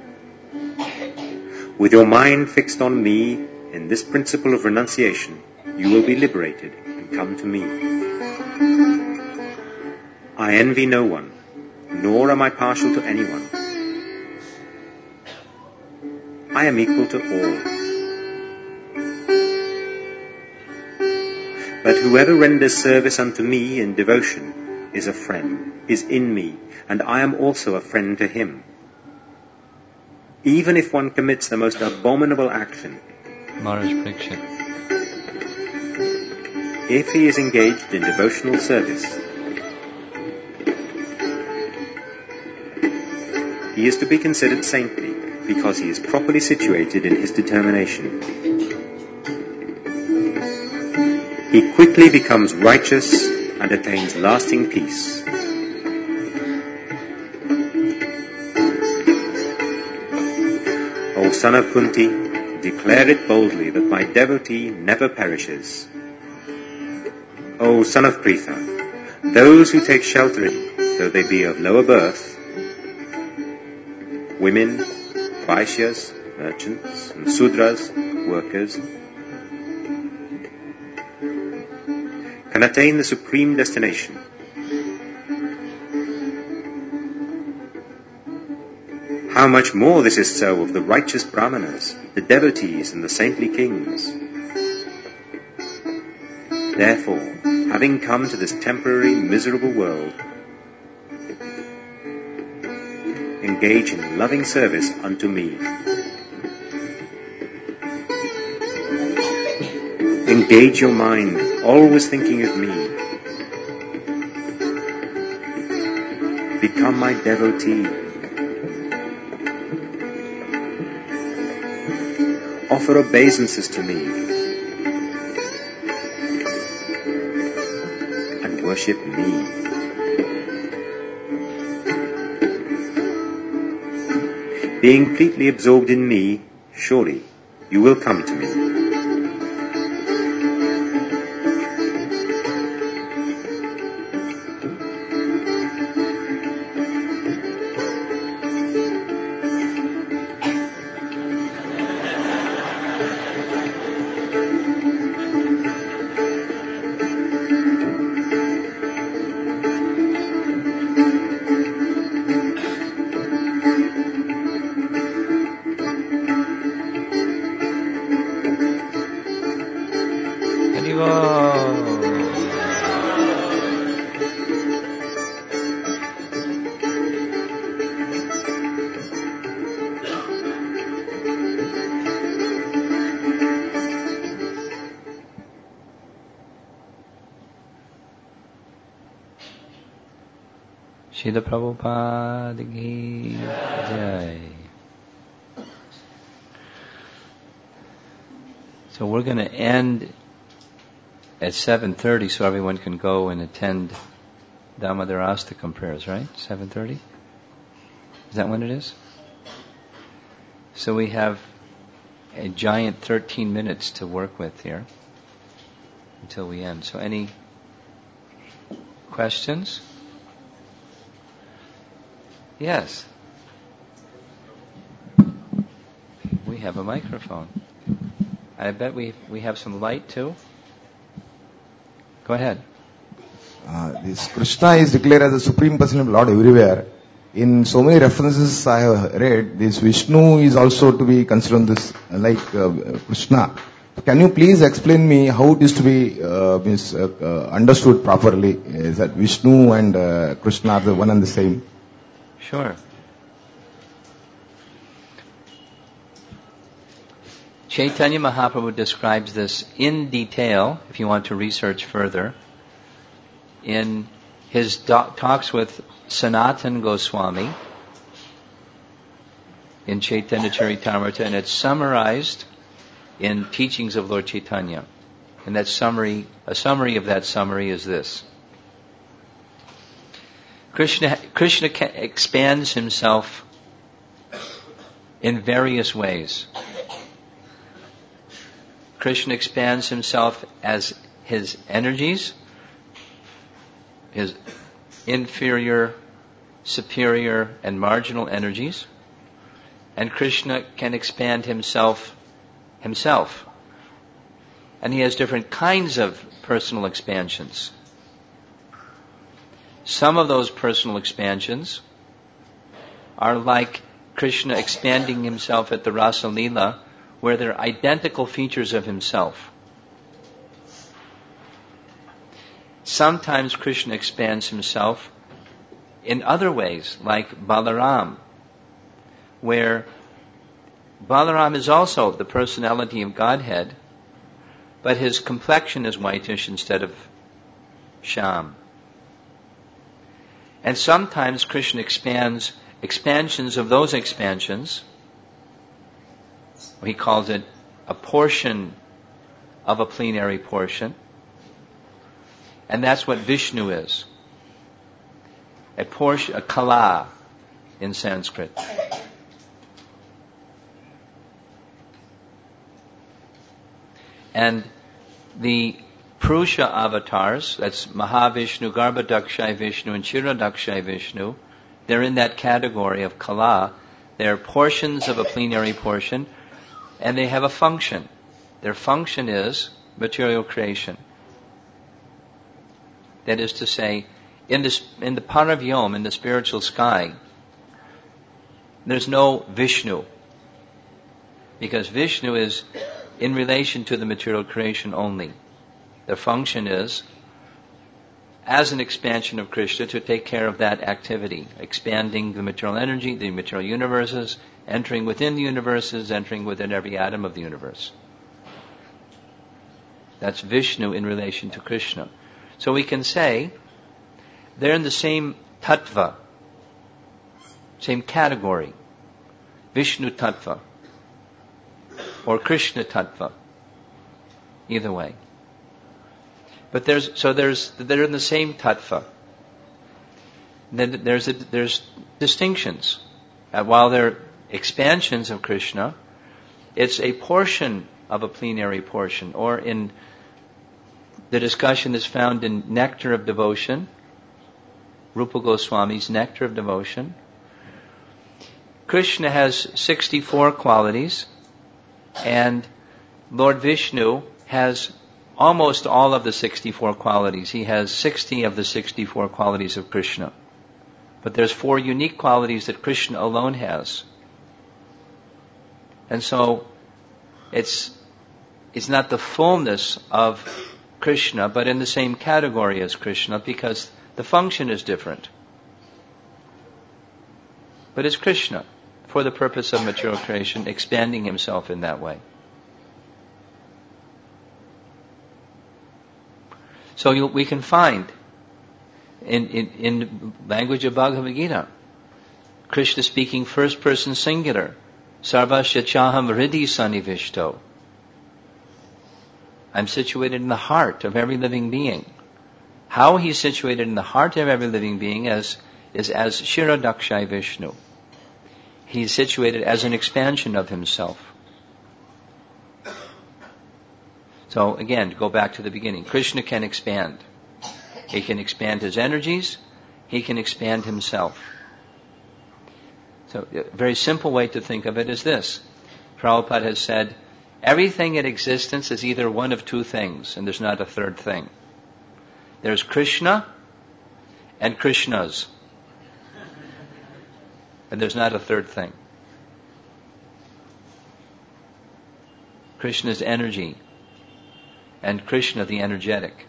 With your mind fixed on me in this principle of renunciation, you will be liberated and come to me. I envy no one, nor am I partial to anyone. I am equal to all. But whoever renders service unto me in devotion is a friend, is in me, and I am also a friend to him. Even if one commits the most abominable action, Maharaj Parikshit. If he is engaged in devotional service, he is to be considered saintly because he is properly situated in his determination. He quickly becomes righteous and attains lasting peace. O son of Kunti, declare it boldly that my devotee never perishes. O son of Pritha, those who take shelter in you, though they be of lower birth, women, Vaishyas, merchants, and Sudras, workers, can attain the supreme destination. How much more this is so of the righteous Brahmanas, the devotees, and the saintly kings. Therefore, having come to this temporary, miserable world, engage in loving service unto me. Engage your mind, always thinking of me. Become my devotee. Offer obeisances to me. And worship me. Being completely absorbed in me, surely you will come to me. Srila Prabhupada ki jai. So we're going to end at 7:30 so everyone can go and attend Damodarastakam prayers, right? 7:30? Is that when it is? So we have a giant 13 minutes to work with here until we end. So any questions? Yes. We have a microphone. I bet we have some light too. Go ahead. This Krishna is declared as the Supreme Personality of Lord everywhere. In so many references I have read, this Vishnu is also to be considered this like Krishna. Can you please explain me how it is to be understood properly? Is that Vishnu and Krishna are the one and the same? Sure. Chaitanya Mahaprabhu describes this in detail, if you want to research further, in his talks with Sanatan Goswami in Chaitanya Charitamrita, and it's summarized in Teachings of Lord Chaitanya. And that summary, a summary of that summary is this. Krishna expands himself in various ways. Krishna expands himself as his energies, his inferior, superior, and marginal energies. And Krishna can expand himself. And he has different kinds of personal expansions. Some of those personal expansions are like Krishna expanding himself at the Rasa Leela, where they're identical features of himself. Sometimes Krishna expands himself in other ways, like Balaram, where Balaram is also the personality of Godhead, but his complexion is whitish instead of sham. And sometimes Krishna expands expansions of those expansions. He calls it a portion of a plenary portion. And that's what Vishnu is. A portion, a kala in Sanskrit. And the Purusha avatars, that's Mahavishnu, Garbhodakshay Vishnu, and Kshirodakshay Vishnu, they're in that category of Kala. They're portions of a plenary portion, and they have a function. Their function is material creation. That is to say, in the Paravyom, in the spiritual sky, there's no Vishnu. Because Vishnu is in relation to the material creation only. Their function is, as an expansion of Krishna, to take care of that activity, expanding the material energy, the material universes, entering within the universes, entering within every atom of the universe. That's Vishnu in relation to Krishna. So we can say they're in the same tattva, same category, Vishnu tattva, or Krishna tattva, either way. But they're in the same tattva. Then there's distinctions. While they're expansions of Krishna, it's a portion of a plenary portion, or in the discussion is found in Nectar of Devotion, Rupa Goswami's Nectar of Devotion. Krishna has 64 qualities, and Lord Vishnu has almost all of the 64 qualities. He has 60 of the 64 qualities of Krishna. But there's 4 unique qualities that Krishna alone has. And so it's not the fullness of Krishna, but in the same category as Krishna, because the function is different. But it's Krishna, for the purpose of material creation, expanding himself in that way. So we can find in language of Bhagavad Gita, Krishna speaking first person singular, Sarvasya chaham hridhi sanivishto. I'm situated in the heart of every living being. How he's situated in the heart of every living being is as Kshirodakshay Vishnu. He's situated as an expansion of himself. So again, to go back to the beginning, Krishna can expand. He can expand his energies. He can expand himself. So a very simple way to think of it is this. Prabhupada has said, everything in existence is either one of 2 things, and there's not a third thing. There's Krishna and Krishnas. And there's not a third thing. Krishna's energy, and Krishna the energetic.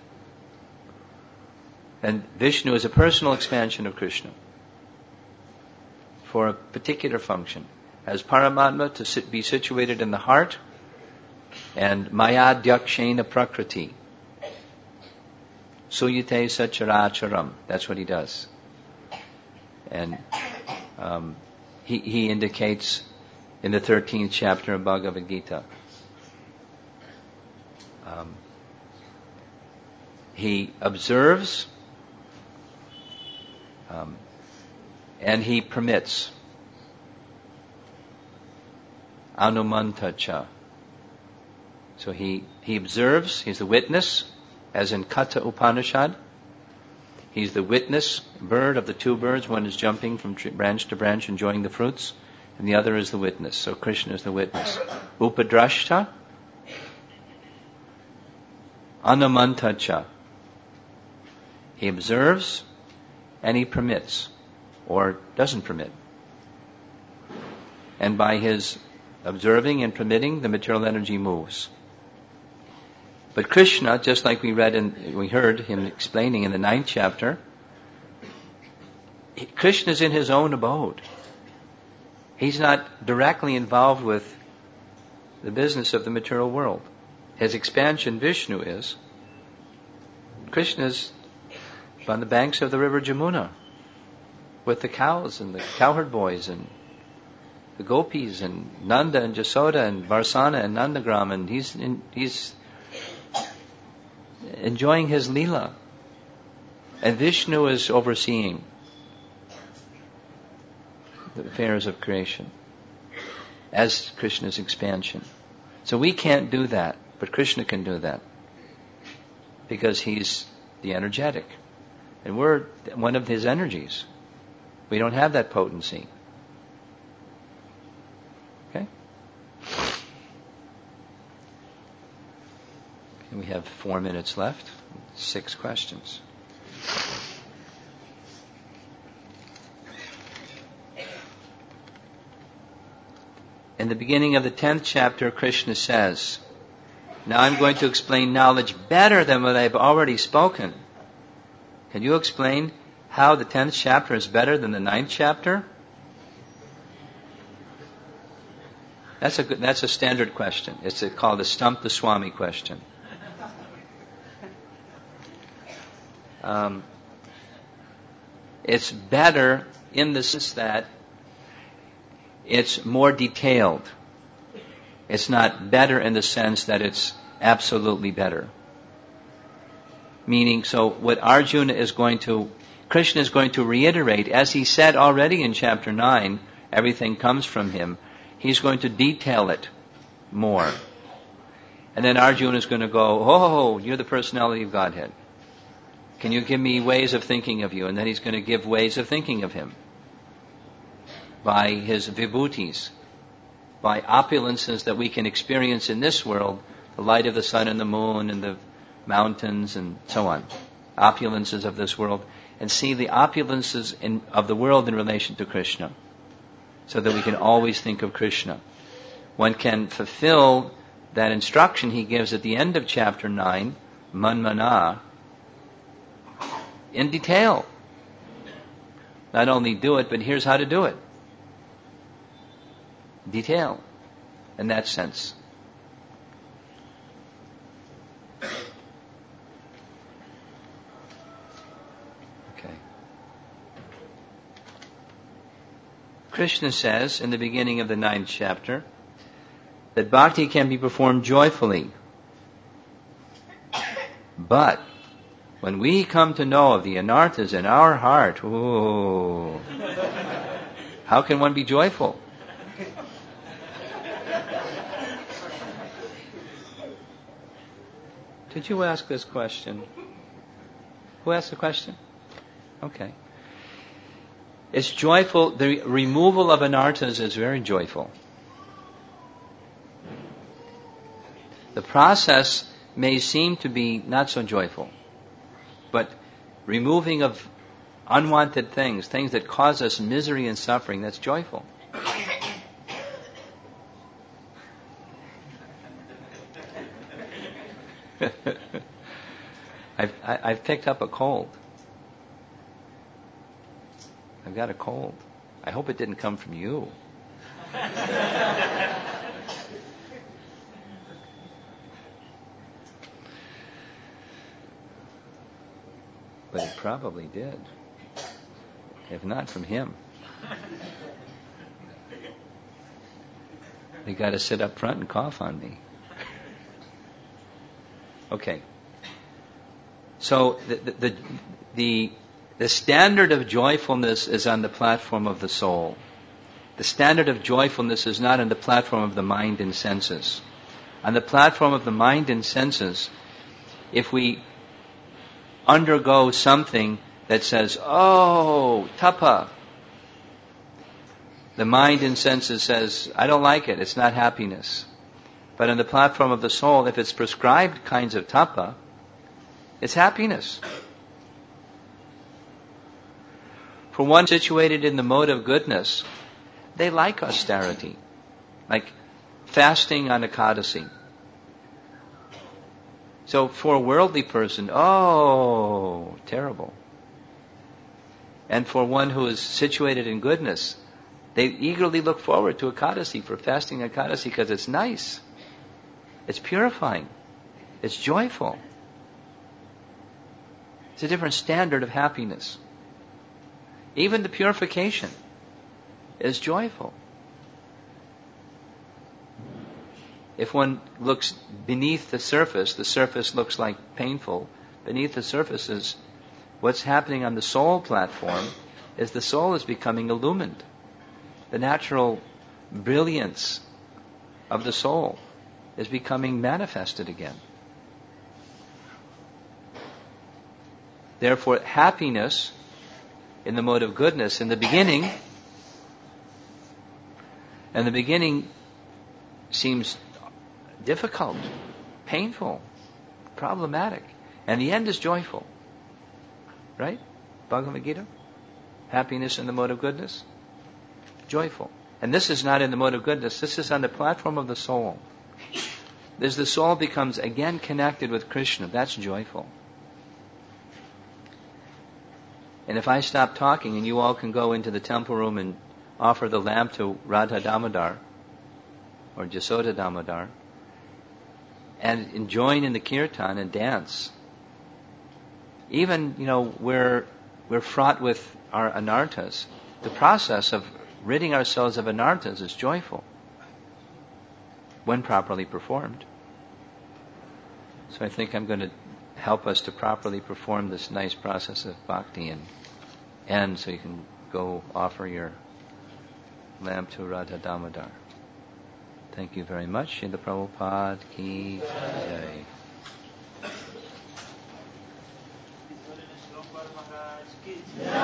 And Vishnu is a personal expansion of Krishna for a particular function. As Paramatma, to be situated in the heart, and Maya Dyakshena Prakriti. Suyate Sacharacharam. That's what he does. And he indicates in the 13th chapter of Bhagavad Gita. He observes and he permits. Anumantacha. So he observes, he's the witness, as in Katha Upanishad. He's the witness bird of the 2 birds. One is jumping from branch to branch, enjoying the fruits, and the other is the witness. So Krishna is the witness. Upadrashta, Anumantacha. He observes and he permits, or doesn't permit. And by his observing and permitting, the material energy moves. But Krishna, just like we heard him explaining in the 9th chapter, Krishna is in his own abode. He's not directly involved with the business of the material world. His expansion, Vishnu, is. Krishna is on the banks of the river Jamuna with the cows and the cowherd boys and the gopis and Nanda and Jasoda and Varsana and Nandagram, and he's enjoying his Leela. And Vishnu is overseeing the affairs of creation as Krishna's expansion. So we can't do that. But Krishna can do that because he's the energetic. And we're one of his energies. We don't have that potency. Okay? And we have 4 minutes left. 6 questions. In the beginning of the 10th chapter, Krishna says, now I'm going to explain knowledge better than what I've already spoken. Can you explain how the 10th chapter is better than the 9th chapter? That's a standard question. It's called the Stump the Swami question. It's better in the sense that it's more detailed. It's not better in the sense that it's absolutely better. Meaning, so what Arjuna is going to, Krishna is going to reiterate, as he said already in chapter 9, everything comes from him. He's going to detail it more. And then Arjuna is going to go, oh, you're the personality of Godhead. Can you give me ways of thinking of you? And then he's going to give ways of thinking of him. By his vibhutis, by opulences that we can experience in this world, the light of the sun and the moon and the mountains and so on, opulences of this world, and see the opulences of the world in relation to Krishna, so that we can always think of Krishna. One can fulfill that instruction he gives at the end of chapter 9, Manmana, in detail. Not only do it, but here's how to do it. Detail, in that sense. Okay. Krishna says in the beginning of the 9th chapter that bhakti can be performed joyfully. But when we come to know of the anarthas in our heart, ooh, how can one be joyful? Did you ask this question? Who asked the question? Okay. It's joyful. The removal of anarthas is very joyful. The process may seem to be not so joyful, but removing of unwanted things, things that cause us misery and suffering, that's joyful. I've picked up a cold. I've got a cold. I hope it didn't come from you. But it probably did. If not from him. They got to sit up front and cough on me. Okay. So the standard of joyfulness is on the platform of the soul. The standard of joyfulness is not on the platform of the mind and senses. On the platform of the mind and senses, if we undergo something that says, oh, tapa, the mind and senses says, I don't like it, it's not happiness. But on the platform of the soul, if it's prescribed kinds of tapa, it's happiness. For one situated in the mode of goodness, they like austerity, like fasting on Ekadasi. So for a worldly person, oh, terrible. And for one who is situated in goodness, they eagerly look forward to Ekadasi, for fasting Ekadasi, because it's nice. It's purifying. It's joyful. It's a different standard of happiness. Even the purification is joyful. If one looks beneath the surface looks like painful. Beneath the surface is what's happening on the soul platform is the soul is becoming illumined. The natural brilliance of the soul is becoming manifested again. Therefore, happiness in the mode of goodness in the beginning seems difficult, painful, problematic, and the end is joyful. Right? Bhagavad Gita? Happiness in the mode of goodness? Joyful. And this is not in the mode of goodness, this is on the platform of the soul. As the soul becomes again connected with Krishna, that's joyful. And if I stop talking and you all can go into the temple room and offer the lamp to Radha Damodar or Jasoda Damodar and join in the kirtan and dance, even, we're fraught with our anarthas. The process of ridding ourselves of anarthas is joyful when properly performed. So I think I'm going to help us to properly perform this nice process of bhakti and so you can go offer your lamp to Radha Damodar. Thank you very much. Srila Prabhupada ki jai. Maharaj ki jai.